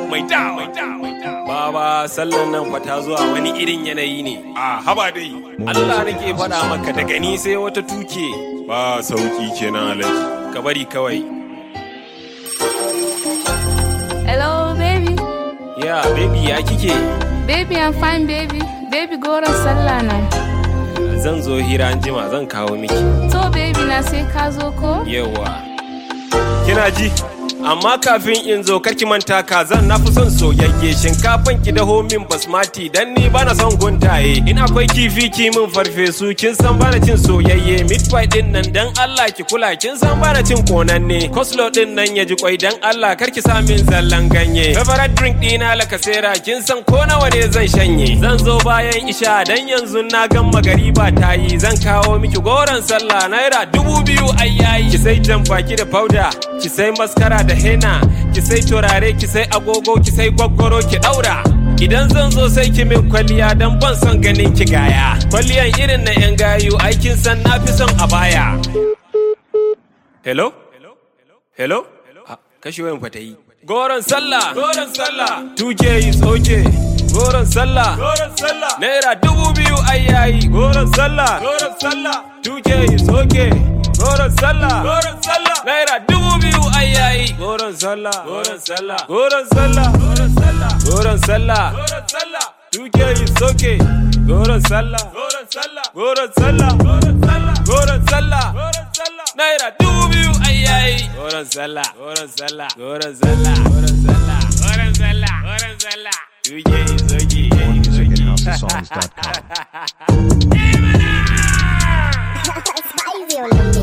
Baba sallan nan fa ta zuwa wani irin yanayi ne. Haba dai. Allah nake faɗa maka daga ni sai wata tuke. Ba sauki kenan Alhaji. Ka bari kawai. Hello baby. Yeah baby ya kike? Baby I'm fine baby. Baby goron sallah na. Zan zo hira anjima zan kawo miki. To baby na sai ka zo ko? Yawa. Kina ji? Amma kafin in zo karki manta kazan na fi son soyayye shinkafan ki daho min basmati dan ni bana son guntaye in akwai kifi ki min farfesu kin san bana cin soyayye meat pie din nan dan Allah ki kula kin san bana cin konanne coleslaw din nan ya ji kwai dan Allah karki sa min zallan ganye favorite drink dina lakasera kin san ko nawa ne zan shanye zan zo bayan isha dan yanzu na gan magariba tayi zan kawo miki goron sallah naira 2000 ayyayi ki sai jamfaki da powder ki sai maskara da hena ki sai turare ki sai agogo ki sai gwaggwaro ki daura idan zan zo sai ki min kwalliya dan ban son ganin ki gaya kwalliyan irin na yan gayu aikin san nafi son a baya hello kashi wayan fa tayi goron sallah 2K is okay goron sallah naira 2000 ayyayi goron sallah 2K is okay goron sallah naira 2000 ayyayi goron sallah 2K is okay goron sallah naira 2000 ayyayi goron sallah 2K is okay Songs.com.